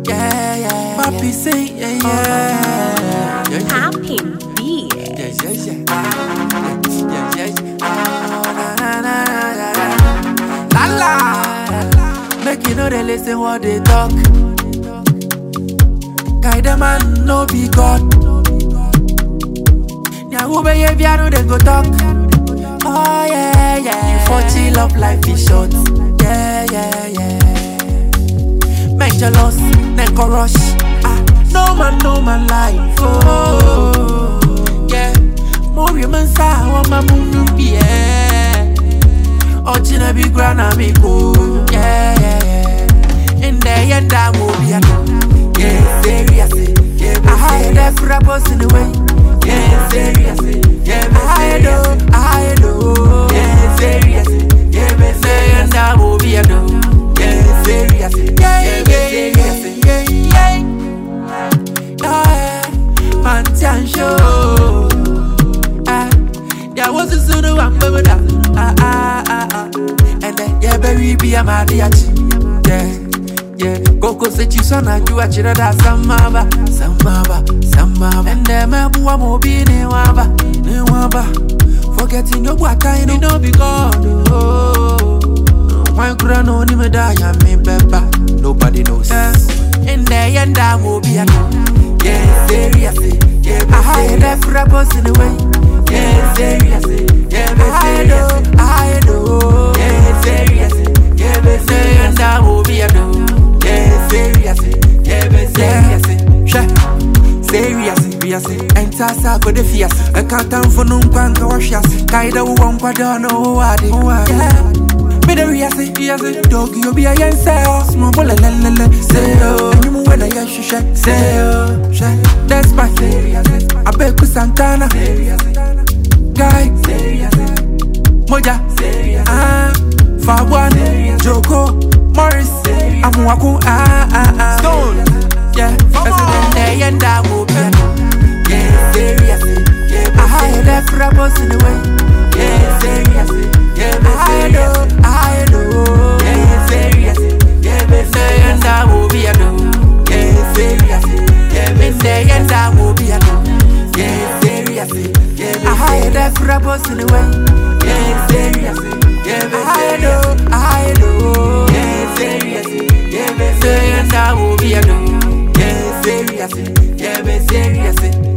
Papi say, yeah. Happy beat. La. Make you know they listen what they talk. Guide them and no be God. Now who behavior no they go talk. Oh yeah. You for chill up, life is short. Yeah. Make jealous, then go rush. No man life. Oh yeah. More women say what my moon be. Ochina be grand amigo. Yeah. In the end I will be a yeah, seriously. Yeah, I hide that rappers in the way. Yeah, seriously. Yeah, I know. Yeah, seriously. Yeah, me say and I will be a no. Yeah, seriously. Yeah. Man, can show. There was a sooner one baby that. And then yeah, baby, be a mariachi. Yeah. Coco said you son, I do a chira da samaba. And then my boy mo be ne waba. Forgetting your what I know be God. My crown on him die, I mean pepper. Nobody knows. In the end, I will be a no. Yeah, seriously. Yeah, I hide that rappers in the way. Yeah, seriously. Yeah, I know. Yeah, seriously. Yeah, me say and I will be a no. Yeah, seriously. Yeah, me seriously. Seriously. Enter sa for the fias. I can't time for no one to wash us. Kaida won't pardon no what. Yeah. Me the reasi. Dog you be a young sale. Small boy say oh. And you move when I say oh. That's my serious. I bet with Santana. Guy, Moja, Far One, Joko, Morris, Amuaku, Stone, yeah, President Day and I will be yeah, seriously, yeah, I hide that rappers in the way, yeah, seriously, yeah, I know, yeah, seriously, yeah, me say and I will be a no, yeah, seriously, yeah, me say and I will be a no, yeah, seriously. I hide that rappers in the way. Yeah, seriously. Yeah, I know. Yeah, seriously. Yeah, me say and I will be a no. Yeah, seriously. Yeah, me seriously.